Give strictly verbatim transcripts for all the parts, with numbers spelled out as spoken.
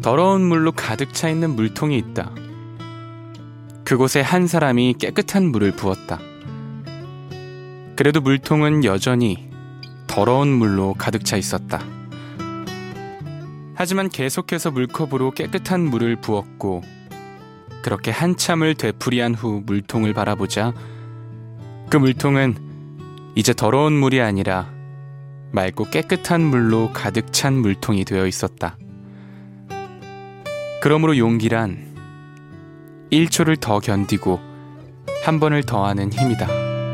더러운 물로 가득 차 있는 물통이 있다. 그곳에 한 사람이 깨끗한 물을 부었다. 그래도 물통은 여전히 더러운 물로 가득 차 있었다. 하지만 계속해서 물컵으로 깨끗한 물을 부었고, 그렇게 한참을 되풀이한 후 물통을 바라보자 그 물통은 이제 더러운 물이 아니라 맑고 깨끗한 물로 가득 찬 물통이 되어 있었다. 그러므로 용기란 일 초를 더 견디고 한 번을 더 하는 힘이다.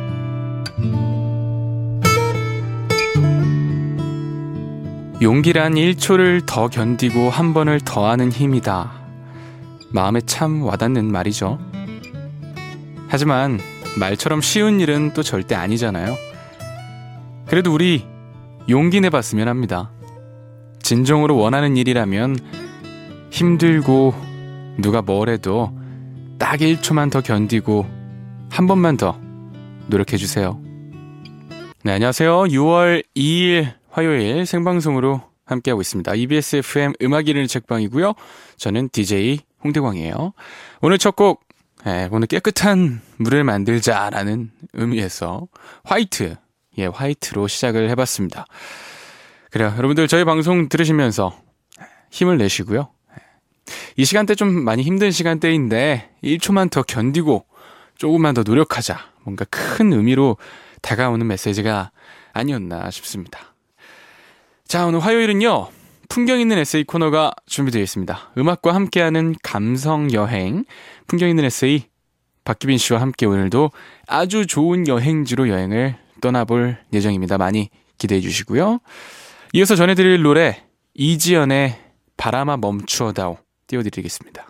용기란 일 초를 더 견디고 한 번을 더 하는 힘이다. 마음에 참 와닿는 말이죠. 하지만 말처럼 쉬운 일은 또 절대 아니잖아요. 그래도 우리 용기 내봤으면 합니다. 진정으로 원하는 일이라면 힘들고 누가 뭐래도 딱 일 초만 더 견디고 한 번만 더 노력해주세요. 네, 안녕하세요. 유월 이일 화요일 생방송으로 함께하고 있습니다. 이비에스 에프엠 음악 이르는 책방이고요. 저는 디제이 홍대광이에요. 오늘 첫 곡, 네, 오늘 깨끗한 물을 만들자라는 의미에서 화이트, 예, 화이트로 시작을 해봤습니다. 그래요. 여러분들 저희 방송 들으시면서 힘을 내시고요. 이 시간대 좀 많이 힘든 시간대인데 일 초만 더 견디고 조금만 더 노력하자. 뭔가 큰 의미로 다가오는 메시지가 아니었나 싶습니다. 자, 오늘 화요일은요, 풍경 있는 에세이 코너가 준비되어 있습니다. 음악과 함께하는 감성 여행, 풍경 있는 에세이 박기빈 씨와 함께 오늘도 아주 좋은 여행지로 여행을 떠나볼 예정입니다. 많이 기대해 주시고요. 이어서 전해드릴 노래 이지연의 바람아 멈추어다오 띄워드리겠습니다.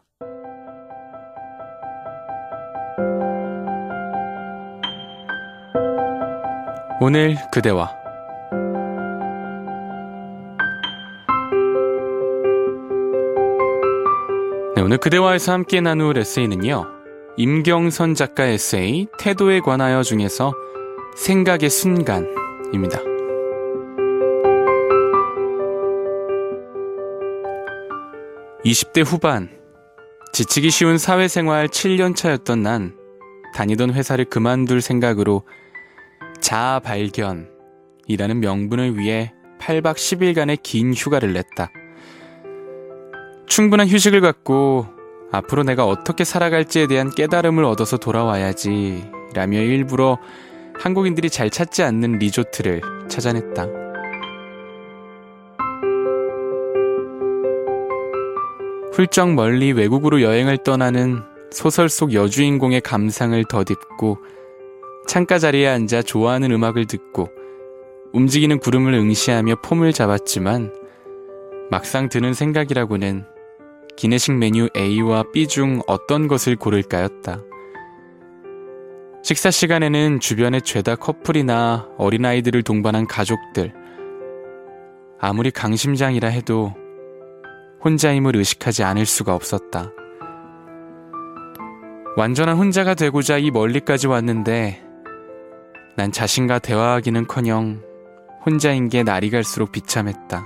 오늘 그대와 네, 오늘 그대와에서 함께 나눌 에세이는요, 임경선 작가 에세이 태도에 관하여 중에서 생각의 순간입니다. 이십 대 후반, 지치기 쉬운 사회생활 칠 년 차였던 난 다니던 회사를 그만둘 생각으로 자아 발견이라는 명분을 위해 팔 박 십 일간의 긴 휴가를 냈다. 충분한 휴식을 갖고 앞으로 내가 어떻게 살아갈지에 대한 깨달음을 얻어서 돌아와야지 라며 일부러 한국인들이 잘 찾지 않는 리조트를 찾아냈다. 훌쩍 멀리 외국으로 여행을 떠나는 소설 속 여주인공의 감상을 덧입고 창가 자리에 앉아 좋아하는 음악을 듣고 움직이는 구름을 응시하며 폼을 잡았지만 막상 드는 생각이라고는 기내식 메뉴 A와 B 중 어떤 것을 고를까였다. 식사 시간에는 주변에 죄다 커플이나 어린아이들을 동반한 가족들, 아무리 강심장이라 해도 혼자임을 의식하지 않을 수가 없었다. 완전한 혼자가 되고자 이 멀리까지 왔는데 난 자신과 대화하기는커녕 혼자인 게 날이 갈수록 비참했다.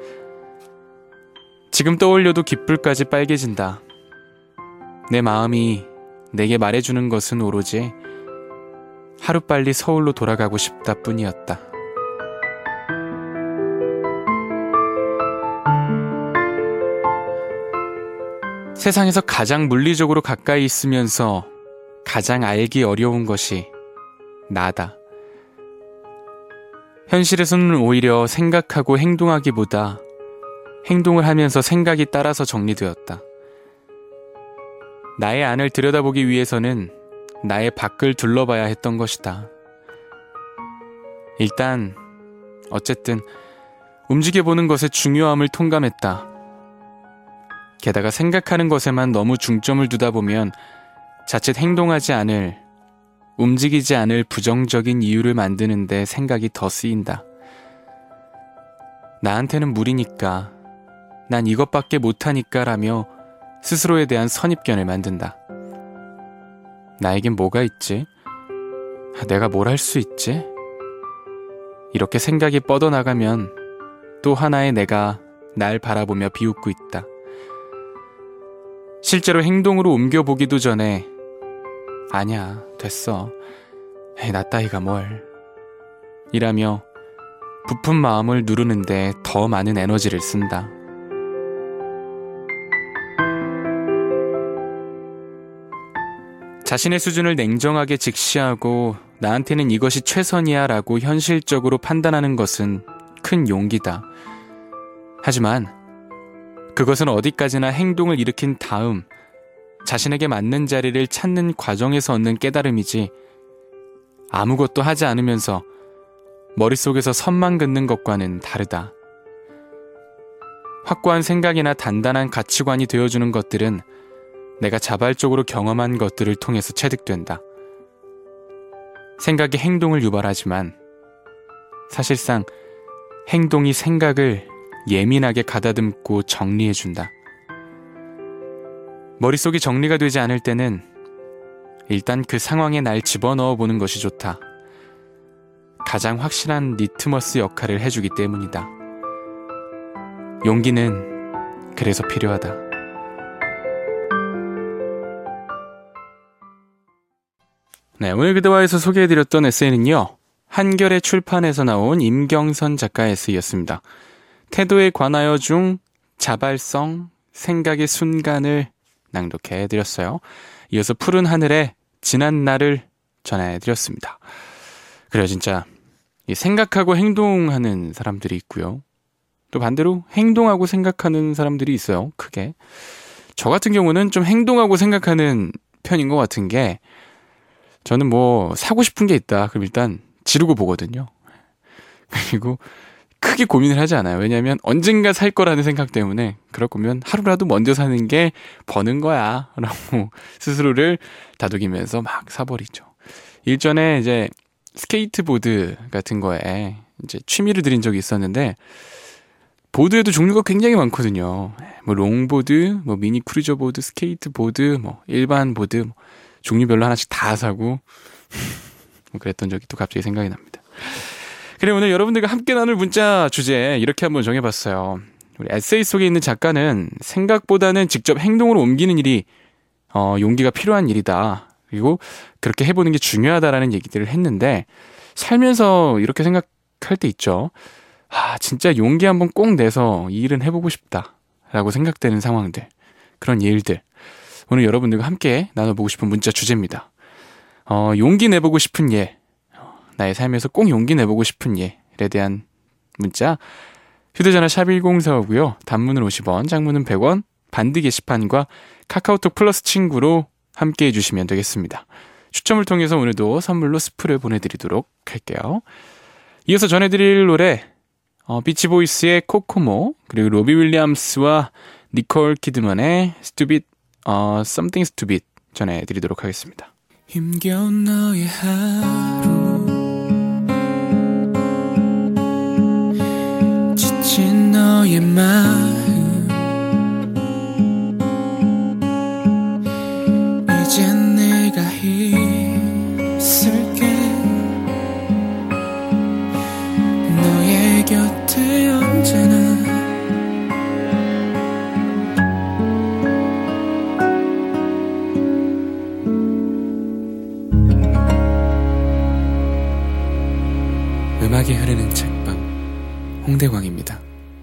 지금 떠올려도 귓불까지 빨개진다. 내 마음이 내게 말해주는 것은 오로지 하루빨리 서울로 돌아가고 싶다 뿐이었다. 세상에서 가장 물리적으로 가까이 있으면서 가장 알기 어려운 것이 나다. 현실에서는 오히려 생각하고 행동하기보다 행동을 하면서 생각이 따라서 정리되었다. 나의 안을 들여다보기 위해서는 나의 밖을 둘러봐야 했던 것이다. 일단 어쨌든 움직여보는 것의 중요함을 통감했다. 게다가 생각하는 것에만 너무 중점을 두다 보면 자칫 행동하지 않을, 움직이지 않을 부정적인 이유를 만드는데 생각이 더 쓰인다. 나한테는 무리니까, 난 이것밖에 못하니까 라며 스스로에 대한 선입견을 만든다. 나에겐 뭐가 있지? 내가 뭘 할 수 있지? 이렇게 생각이 뻗어나가면 또 하나의 내가 날 바라보며 비웃고 있다. 실제로 행동으로 옮겨보기도 전에 아니야, 됐어. 에이, 나 따위가 뭘. 이라며 부푼 마음을 누르는데 더 많은 에너지를 쓴다. 자신의 수준을 냉정하게 직시하고 나한테는 이것이 최선이야 라고 현실적으로 판단하는 것은 큰 용기다. 하지만 그것은 어디까지나 행동을 일으킨 다음 자신에게 맞는 자리를 찾는 과정에서 얻는 깨달음이지, 아무것도 하지 않으면서 머릿속에서 선만 긋는 것과는 다르다. 확고한 생각이나 단단한 가치관이 되어주는 것들은 내가 자발적으로 경험한 것들을 통해서 체득된다. 생각이 행동을 유발하지만 사실상 행동이 생각을 예민하게 가다듬고 정리해준다. 머릿속이 정리가 되지 않을 때는 일단 그 상황에 날 집어넣어 보는 것이 좋다. 가장 확실한 리트머스 역할을 해주기 때문이다. 용기는 그래서 필요하다. 네, 오늘 그대와에서 소개해드렸던 에세이는요, 한겨레 출판에서 나온 임경선 작가의 에세이였습니다. 태도에 관하여 중 자발성, 생각의 순간을 낭독해드렸어요. 이어서 푸른 하늘에 지난 날을 전해드렸습니다. 그래요, 진짜 생각하고 행동하는 사람들이 있고요, 또 반대로 행동하고 생각하는 사람들이 있어요. 크게 저 같은 경우는 좀 행동하고 생각하는 편인 것 같은 게, 저는 뭐 사고 싶은 게 있다 그럼 일단 지르고 보거든요. 그리고 크게 고민을 하지 않아요. 왜냐하면 언젠가 살 거라는 생각 때문에, 그럴 거면 하루라도 먼저 사는 게 버는 거야 라고 스스로를 다독이면서 막 사버리죠. 일전에 이제 스케이트보드 같은 거에 이제 취미를 들인 적이 있었는데, 보드에도 종류가 굉장히 많거든요. 뭐 롱보드, 뭐 미니 크루저 보드, 스케이트보드, 뭐 일반 보드, 뭐 종류별로 하나씩 다 사고 뭐 그랬던 적이 또 갑자기 생각이 납니다. 그래, 오늘 여러분들과 함께 나눌 문자 주제 이렇게 한번 정해봤어요. 우리 에세이 속에 있는 작가는 생각보다는 직접 행동으로 옮기는 일이 어, 용기가 필요한 일이다. 그리고 그렇게 해보는 게 중요하다라는 얘기들을 했는데, 살면서 이렇게 생각할 때 있죠. 아, 진짜 용기 한번 꼭 내서 이 일은 해보고 싶다 라고 생각되는 상황들, 그런 일들, 오늘 여러분들과 함께 나눠보고 싶은 문자 주제입니다. 어, 용기 내보고 싶은 일, 나의 삶에서 꼭 용기 내보고 싶은 일에 대한 문자, 휴대전화 샵 일공사오고요. 단문은 오십 원, 장문은 백 원, 반드 게시판과 카카오톡 플러스 친구로 함께 해주시면 되겠습니다. 추첨을 통해서 오늘도 선물로 스프를 보내드리도록 할게요. 이어서 전해드릴 노래, 어, 비치보이스의 코코모, 그리고 로비 윌리엄스와 니콜 키드먼의 Stupid, 어, Something Stupid 전해드리도록 하겠습니다. 힘겨운 너의 하루, 지친 너의 마음, 이젠 내가 있을게. 너의 곁에 언제나. 음악이 흐르는 책방, 홍대광입니다.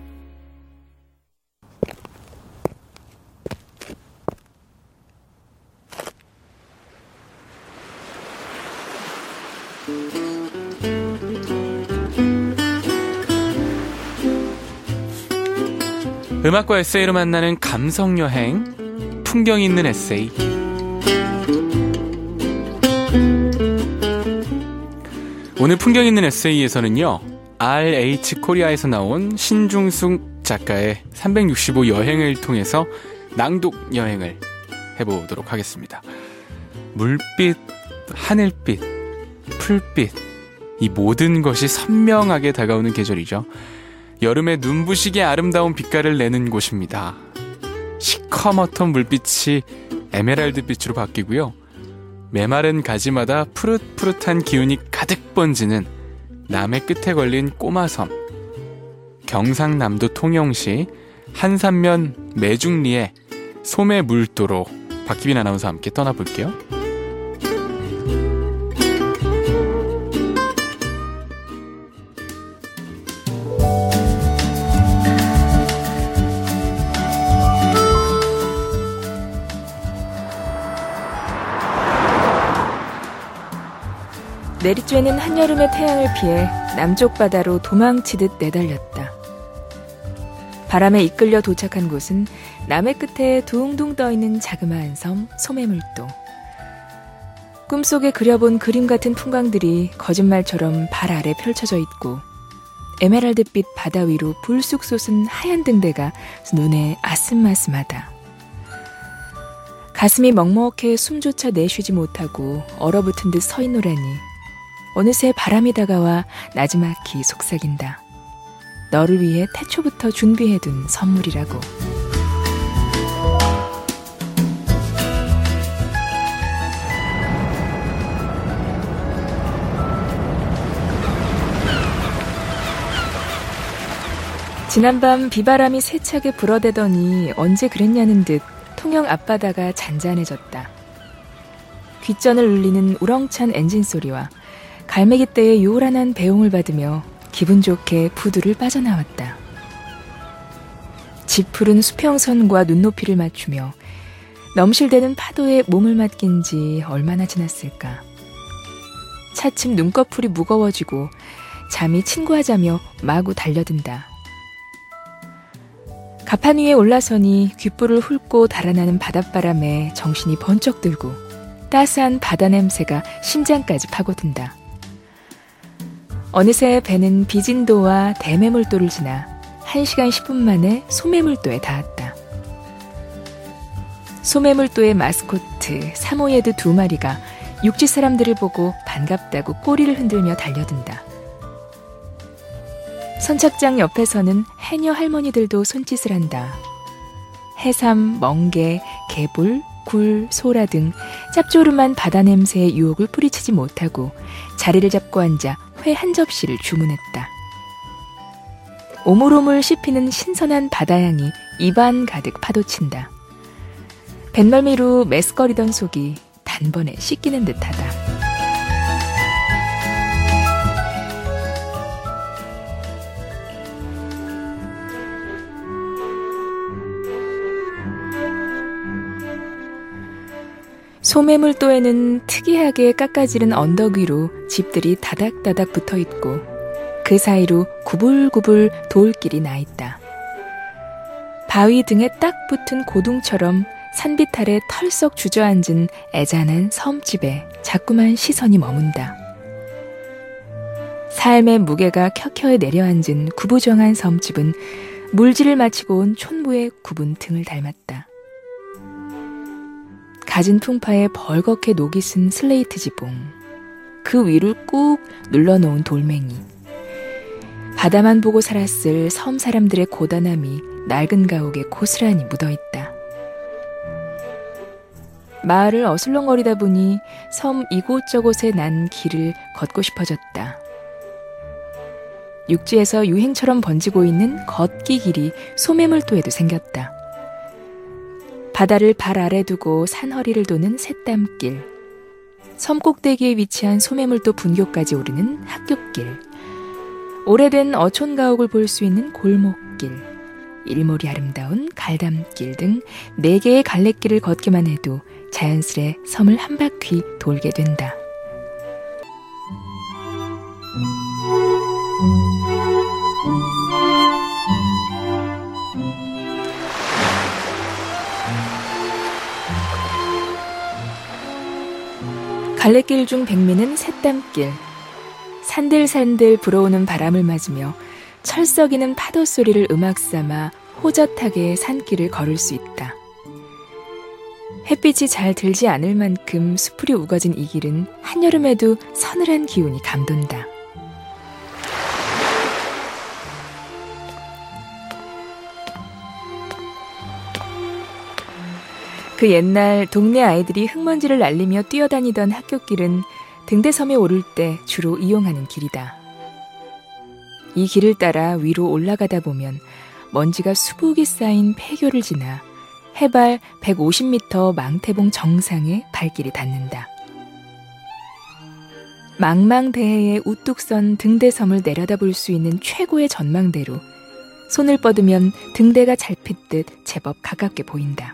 음악과 에세이로 만나는 감성여행, 풍경 있는 에세이. 오늘 풍경 있는 에세이에서는요, 알에이치 코리아에서 나온 신중숙 작가의 삼백육십오 여행을 통해서 낭독 여행을 해보도록 하겠습니다. 물빛, 하늘빛, 풀빛, 이 모든 것이 선명하게 다가오는 계절이죠. 여름의 눈부시게 아름다운 빛깔을 내는 곳입니다. 시커멓던 물빛이 에메랄드 빛으로 바뀌고요, 메마른 가지마다 푸릇푸릇한 기운이 가득 번지는 남해 끝에 걸린 꼬마섬, 경상남도 통영시 한산면 매중리에 소매물도로 박희빈 아나운서와 함께 떠나볼게요. 내리쬐는 한여름의 태양을 피해 남쪽 바다로 도망치듯 내달렸다. 바람에 이끌려 도착한 곳은 남해 끝에 둥둥 떠있는 자그마한 섬 소매물도. 꿈속에 그려본 그림 같은 풍광들이 거짓말처럼 발 아래 펼쳐져 있고 에메랄드빛 바다 위로 불쑥 솟은 하얀 등대가 눈에 아슴아슴하다. 가슴이 먹먹해 숨조차 내쉬지 못하고 얼어붙은 듯 서 있노라니 어느새 바람이 다가와 나지막히 속삭인다. 너를 위해 태초부터 준비해둔 선물이라고. 지난밤 비바람이 세차게 불어대더니 언제 그랬냐는 듯 통영 앞바다가 잔잔해졌다. 귓전을 울리는 우렁찬 엔진 소리와 갈매기떼의 요란한 배웅을 받으며 기분 좋게 부두를 빠져나왔다. 짙푸른 수평선과 눈높이를 맞추며 넘실대는 파도에 몸을 맡긴 지 얼마나 지났을까. 차츰 눈꺼풀이 무거워지고 잠이 친구하자며 마구 달려든다. 가판 위에 올라서니 귓불을 훑고 달아나는 바닷바람에 정신이 번쩍 들고 따스한 바다 냄새가 심장까지 파고든다. 어느새 배는 비진도와 대매물도를 지나 한 시간 십 분 만에 소매물도에 닿았다. 소매물도의 마스코트 사모예드 두 마리가 육지 사람들을 보고 반갑다고 꼬리를 흔들며 달려든다. 선착장 옆에서는 해녀 할머니들도 손짓을 한다. 해삼, 멍게, 개불, 굴, 소라 등 짭조름한 바다 냄새의 유혹을 뿌리치지 못하고 자리를 잡고 앉아 회 한 접시를 주문했다. 오물오물 씹히는 신선한 바다향이 입안 가득 파도친다. 뱃멀미로 메스거리던 속이 단번에 씻기는 듯하다. 소매물도에는 특이하게 깎아지른 언덕 위로 집들이 다닥다닥 붙어있고 그 사이로 구불구불 돌길이 나있다. 바위 등에 딱 붙은 고둥처럼 산빛 아래 털썩 주저앉은 애잔한 섬집에 자꾸만 시선이 머문다. 삶의 무게가 켜켜이 내려앉은 구부정한 섬집은 물질을 마치고 온 촌부의 굽은 등을 닮았다. 갖은 풍파에 벌겋게 녹이 쓴 슬레이트 지붕, 그 위를 꾹 눌러놓은 돌멩이, 바다만 보고 살았을 섬 사람들의 고단함이 낡은 가옥에 고스란히 묻어있다. 마을을 어슬렁거리다 보니 섬 이곳저곳에 난 길을 걷고 싶어졌다. 육지에서 유행처럼 번지고 있는 걷기 길이 소매물도에도 생겼다. 바다를 발 아래 두고 산허리를 도는 쇳땀길, 섬 꼭대기에 위치한 소매물도 분교까지 오르는 학교길, 오래된 어촌가옥을 볼 수 있는 골목길, 일몰이 아름다운 갈담길 등 네 개의 갈래길을 걷기만 해도 자연스레 섬을 한 바퀴 돌게 된다. 갈래길 중 백미는 쇳땀길. 산들산들 불어오는 바람을 맞으며 철썩이는 파도 소리를 음악 삼아 호젓하게 산길을 걸을 수 있다. 햇빛이 잘 들지 않을 만큼 수풀이 우거진 이 길은 한여름에도 서늘한 기운이 감돈다. 그 옛날 동네 아이들이 흙먼지를 날리며 뛰어다니던 학교길은 등대섬에 오를 때 주로 이용하는 길이다. 이 길을 따라 위로 올라가다 보면 먼지가 수북이 쌓인 폐교를 지나 해발 백오십 미터 망태봉 정상에 발길이 닿는다. 망망대해에 우뚝 선 등대섬을 내려다볼 수 있는 최고의 전망대로 손을 뻗으면 등대가 잘 핏듯 제법 가깝게 보인다.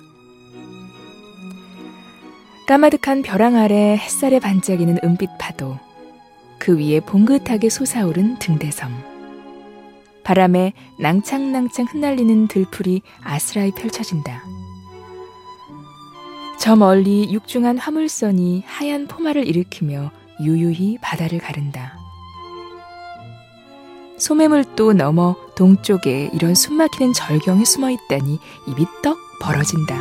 까마득한 벼랑 아래 햇살에 반짝이는 은빛 파도, 그 위에 봉긋하게 솟아오른 등대섬. 바람에 낭창낭창 흩날리는 들풀이 아스라이 펼쳐진다. 저 멀리 육중한 화물선이 하얀 포마를 일으키며 유유히 바다를 가른다. 소매물도 넘어 동쪽에 이런 숨막히는 절경이 숨어있다니 입이 떡 벌어진다.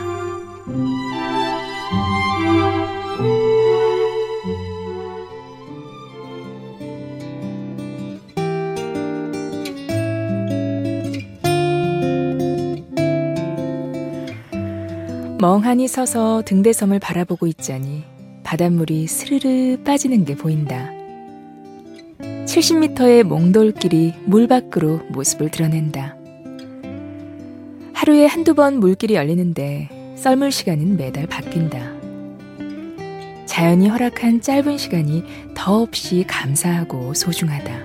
멍하니 서서 등대섬을 바라보고 있자니 바닷물이 스르르 빠지는 게 보인다. 칠십 미터의 몽돌길이 물 밖으로 모습을 드러낸다. 하루에 한두 번 물길이 열리는데 썰물 시간은 매달 바뀐다. 자연이 허락한 짧은 시간이 더없이 감사하고 소중하다.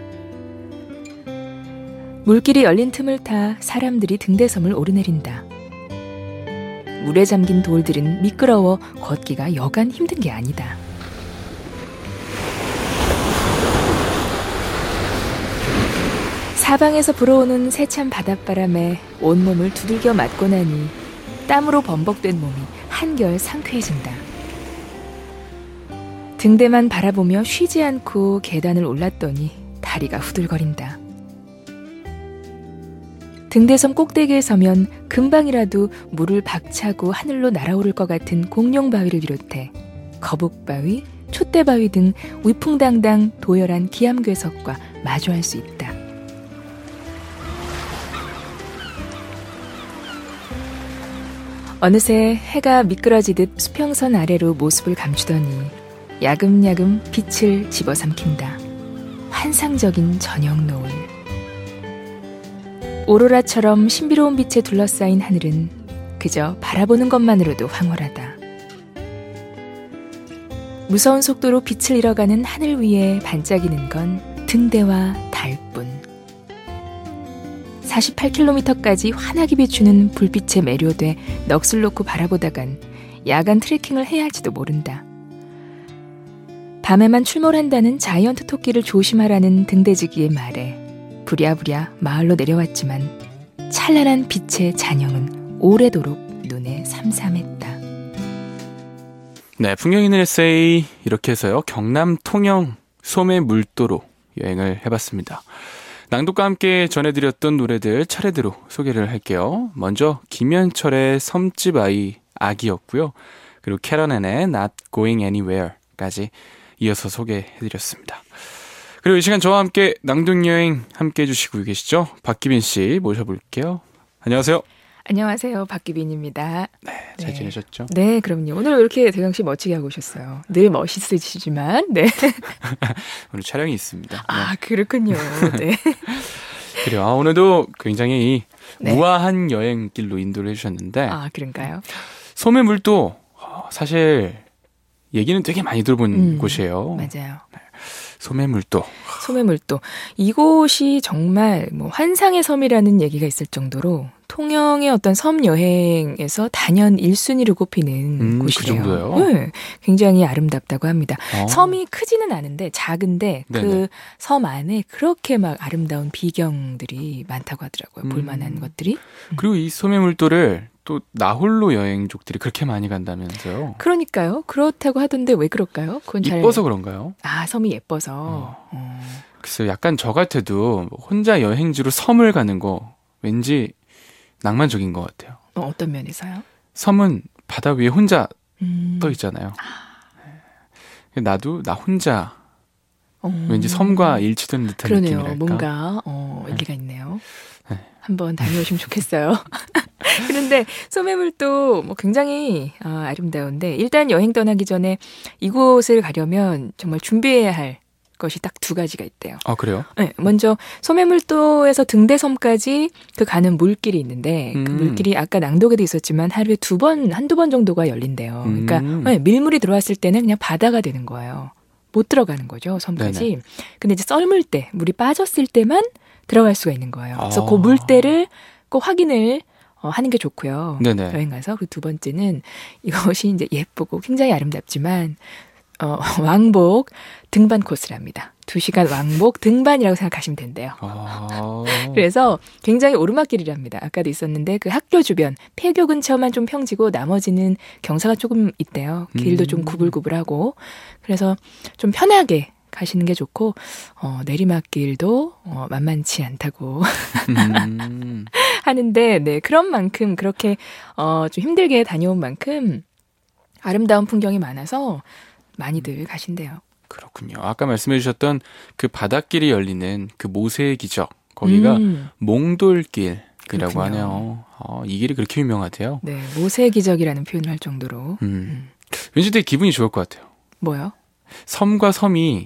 물길이 열린 틈을 타 사람들이 등대섬을 오르내린다. 물에 잠긴 돌들은 미끄러워 걷기가 여간 힘든 게 아니다. 사방에서 불어오는 세찬 바닷바람에 온몸을 두들겨 맞고 나니 땀으로 범벅된 몸이 한결 상쾌해진다. 등대만 바라보며 쉬지 않고 계단을 올랐더니 다리가 후들거린다. 등대섬 꼭대기에 서면 금방이라도 물을 박차고 하늘로 날아오를 것 같은 공룡바위를 비롯해 거북바위, 촛대바위 등 위풍당당 도열한 기암괴석과 마주할 수 있다. 어느새 해가 미끄러지듯 수평선 아래로 모습을 감추더니 야금야금 빛을 집어삼킨다. 환상적인 저녁 노을. 오로라처럼 신비로운 빛에 둘러싸인 하늘은 그저 바라보는 것만으로도 황홀하다. 무서운 속도로 빛을 잃어가는 하늘 위에 반짝이는 건 등대와 달뿐. 사십팔 킬로미터까지 환하게 비추는 불빛에 매료돼 넋을 놓고 바라보다간 야간 트레킹을 해야 할지도 모른다. 밤에만 출몰한다는 자이언트 토끼를 조심하라는 등대지기의 말에 부랴부랴 마을로 내려왔지만 찬란한 빛의 잔영은 오래도록 눈에 삼삼했다. 네, 풍경 있는 에세이 이렇게 해서요. 경남 통영 소매물도로 여행을 해봤습니다. 낭독과 함께 전해드렸던 노래들 차례대로 소개를 할게요. 먼저 김현철의 섬집 아이 아기였고요. 그리고 캐런앤의 Not Going Anywhere까지 이어서 소개해드렸습니다. 그리고 이 시간 저와 함께 낭독여행 함께 해주시고 계시죠? 박기빈 씨 모셔볼게요. 안녕하세요. 안녕하세요. 박기빈입니다. 네, 잘 네. 지내셨죠? 네, 그럼요. 오늘 왜 이렇게 대강 씨 멋지게 하고 오셨어요? 늘 멋있으시지만, 네. 오늘 촬영이 있습니다. 아, 그렇군요. 네. 그래요. 아, 오늘도 굉장히 네. 우아한 여행길로 인도를 해주셨는데 아, 그런가요? 소매물도 사실 얘기는 되게 많이 들어본 음, 곳이에요. 맞아요. 소매물도. 소매물도. 이곳이 정말 뭐 환상의 섬이라는 얘기가 있을 정도로 통영의 어떤 섬 여행에서 단연 일 순위로 꼽히는 음, 곳이래요. 그 정도요? 네, 굉장히 아름답다고 합니다. 어. 섬이 크지는 않은데 작은데 그 섬 안에 그렇게 막 아름다운 비경들이 많다고 하더라고요. 음. 볼만한 것들이. 그리고 이 소매물도를 또 나홀로 여행족들이 그렇게 많이 간다면서요. 그러니까요. 그렇다고 하던데 왜 그럴까요? 그건 잘... 이뻐서 그런가요? 아, 섬이 예뻐서. 어. 어. 글쎄요. 약간 저 같아도 혼자 여행지로 섬을 가는 거 왠지 낭만적인 것 같아요. 어, 어떤 면에서요? 섬은 바다 위에 혼자 음. 떠 있잖아요. 네. 나도 나 혼자 어. 왠지 섬과 일치되는 듯한 그러네요. 느낌이랄까. 뭔가 어, 일리가 있네요. 네. 한번 다녀오시면 좋겠어요. 그런데 소매물도 뭐 굉장히 아, 아름다운데 일단 여행 떠나기 전에 이곳을 가려면 정말 준비해야 할 것이 딱 두 가지가 있대요. 아, 그래요? 네, 먼저 소매물도에서 등대섬까지 그 가는 물길이 있는데 음. 그 물길이 아까 낭독에도 있었지만 하루에 두 번, 한두 번 정도가 열린대요. 그러니까 음. 네, 밀물이 들어왔을 때는 그냥 바다가 되는 거예요. 못 들어가는 거죠, 섬까지. 네네. 근데 이제 썰물 때, 물이 빠졌을 때만 들어갈 수가 있는 거예요. 그래서 아. 그 물때를 꼭 확인을 어, 하는 게 좋고요. 네네. 여행 가서. 그 두 번째는 이것이 이제 예쁘고 굉장히 아름답지만 어, 왕복 등반 코스랍니다. 두 시간 왕복 등반이라고 생각하시면 된대요. 아. 그래서 굉장히 오르막길이랍니다. 아까도 있었는데 그 학교 주변, 폐교 근처만 좀 평지고 나머지는 경사가 조금 있대요. 길도 음. 좀 구불구불하고. 그래서 좀 편하게 가시는 게 좋고 어, 내리막길도 어, 만만치 않다고 음. 하는데 네, 그런 만큼 그렇게 어, 좀 힘들게 다녀온 만큼 아름다운 풍경이 많아서 많이들 가신대요. 그렇군요. 아까 말씀해 주셨던 그 바닷길이 열리는 그 모세의 기적, 거기가 음. 몽돌길이라고 그렇군요. 하네요. 아, 이 길이 그렇게 유명하대요. 네, 모세의 기적이라는 표현을 할 정도로. 음. 음. 왠지 되게 기분이 좋을 것 같아요. 뭐요? 섬과 섬이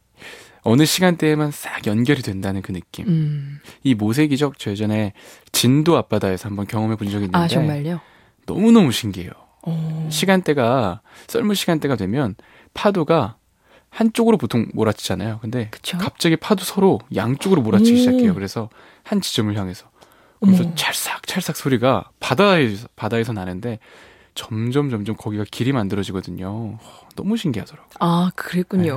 어느 시간대에만 싹 연결이 된다는 그 느낌. 음. 이 모세의 기적 저 예전에 진도 앞바다에서 한번 경험해 본 적이 있는데 아, 정말요? 너무너무 신기해요. 오. 시간대가 썰물 시간대가 되면 파도가 한쪽으로 보통 몰아치잖아요. 근데 그쵸? 갑자기 파도 서로 양쪽으로 몰아치기 오. 시작해요. 그래서 한 지점을 향해서. 그래서 어머. 찰싹 찰싹 소리가 바다에서 바다에서 나는데 점점 점점 거기가 길이 만들어지거든요. 너무 신기하더라고요. 아, 그랬군요.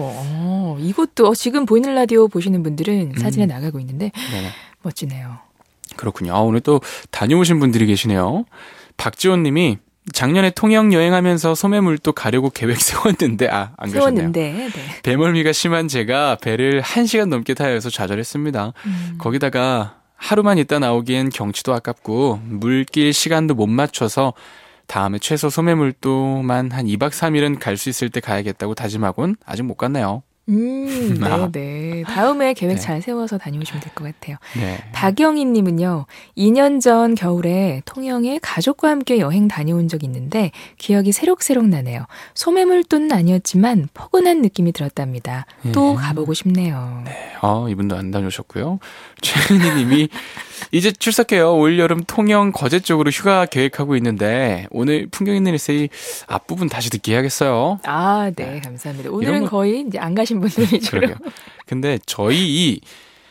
어, 이것도 어, 지금 보이는 라디오 보시는 분들은 사진에 음. 나가고 있는데 네네. 멋지네요. 그렇군요. 아, 오늘 또 다녀오신 분들이 계시네요. 박지원 님이 작년에 통영 여행하면서 소매물도 가려고 계획 세웠는데 아, 안 가셨네요. 세웠는데. 네. 배멀미가 심한 제가 배를 한 시간 넘게 타야 해서 좌절했습니다. 음. 거기다가 하루만 있다 나오기엔 경치도 아깝고 물길 시간도 못 맞춰서 다음에 최소 소매물도만 한 이 박 삼 일은 갈 수 있을 때 가야겠다고 다짐하곤 아직 못 갔네요. 음, 아. 네네. 다음에 계획 네. 잘 세워서 다녀오시면 될 것 같아요. 네. 박영희님은요, 이 년 전 겨울에 통영에 가족과 함께 여행 다녀온 적이 있는데 기억이 새록새록 나네요. 소매물도는 아니었지만 포근한 느낌이 들었답니다. 또 예. 가보고 싶네요. 아, 이분도 안 다녀오셨고요. 최은희 님이 이제 출석해요. 올여름 통영 거제 쪽으로 휴가 계획하고 있는데 오늘 풍경 있는 에세이 앞부분 다시 듣기 해야겠어요. 아, 네, 감사합니다. 오늘은 이런 거- 거의 이제 안 가신 분들이 주로. 그러게요. 근데 저희 이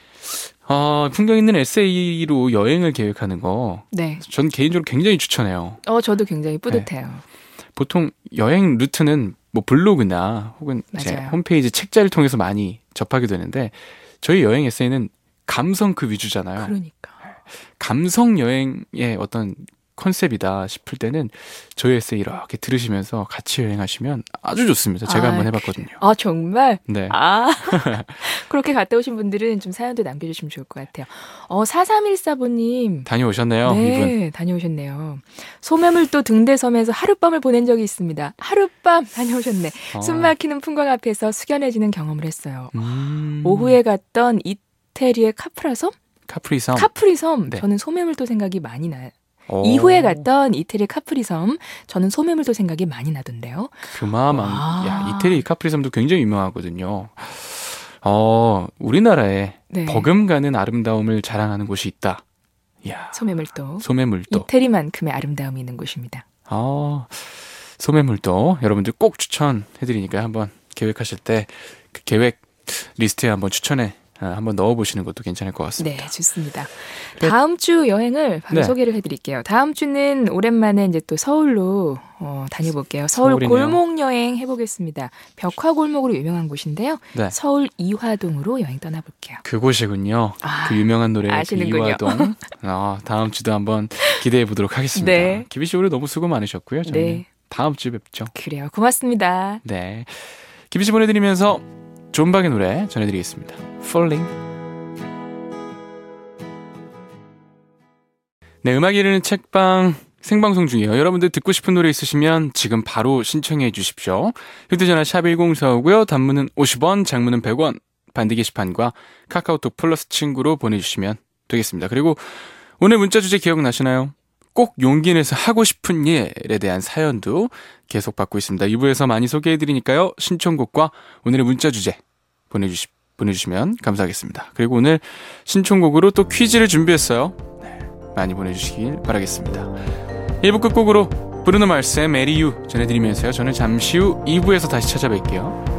어, 풍경 있는 에세이로 여행을 계획하는 거 네. 전 개인적으로 굉장히 추천해요. 어, 저도 굉장히 뿌듯해요. 보통 여행 루트는 뭐 블로그나 혹은 제 맞아요. 홈페이지 책자를 통해서 많이 접하게 되는데 저희 여행 에세이는 감성 그 위주잖아요. 그러니까. 감성 여행의 어떤 컨셉이다 싶을 때는 저희 에세이 이렇게 들으시면서 같이 여행하시면 아주 좋습니다. 제가 아, 한번 해봤거든요. 아, 정말? 네. 아, 그렇게 갔다 오신 분들은 좀 사연도 남겨주시면 좋을 것 같아요. 어, 사삼일사 번님. 다녀오셨네요, 네, 이분. 다녀오셨네요. 소매물도 등대섬에서 하룻밤을 보낸 적이 있습니다. 하룻밤 다녀오셨네. 어. 숨 막히는 풍광 앞에서 숙연해지는 경험을 했어요. 음. 오후에 갔던 이태리의 카프라섬? 카프리섬. 카프리섬. 네. 저는 소매물도 생각이 많이 나요. 오. 이후에 갔던 이태리 카프리섬. 저는 소매물도 생각이 많이 나던데요. 그마만. 와. 야, 이태리 카프리섬도 굉장히 유명하거든요. 어, 우리나라에 네. 버금가는 아름다움을 자랑하는 곳이 있다. 이야, 소매물도. 소매물도. 이태리만큼의 아름다움이 있는 곳입니다. 아, 소매물도 여러분들 꼭 추천해드리니까 한번 계획하실 때 그 계획 리스트에 한번 추천해 아, 한번 넣어보시는 것도 괜찮을 것 같습니다. 네, 좋습니다. 네. 다음 주 여행을 바로 네. 소개를 해드릴게요. 다음 주는 오랜만에 이제 또 서울로 어, 다녀볼게요. 서울 서울이네요. 골목 여행 해보겠습니다. 벽화 골목으로 유명한 곳인데요. 네. 서울 이화동으로 여행 떠나볼게요. 그곳이군요. 아, 그 유명한 노래 그 아시는군요. 이화동. 아, 다음 주도 한번 기대해 보도록 하겠습니다. 네. 기비 씨 오늘 너무 수고 많으셨고요. 저는 네. 다음 주에 뵙죠. 그래요. 고맙습니다. 네. 기비 씨 보내드리면서 존박의 노래 전해드리겠습니다. Falling. 네, 음악 이르는 책방 생방송 중이에요. 여러분들 듣고 싶은 노래 있으시면 지금 바로 신청해 주십시오. 휴대전화 샵 일공사오고요. 단문은 오십 원, 장문은 백 원. 반디 게시판과 카카오톡 플러스 친구로 보내주시면 되겠습니다. 그리고 오늘 문자 주제 기억나시나요? 꼭 용기 내서 하고 싶은 일에 대한 사연도 계속 받고 있습니다. 이 부에서 많이 소개해드리니까요. 신청곡과 오늘의 문자 주제 보내주시, 보내주시면 감사하겠습니다. 그리고 오늘 신청곡으로 또 퀴즈를 준비했어요. 네, 많이 보내주시길 바라겠습니다. 일 부 끝곡으로 브루노 마스의 메리 유 전해드리면서요. 저는 잠시 후 이 부에서 다시 찾아뵐게요.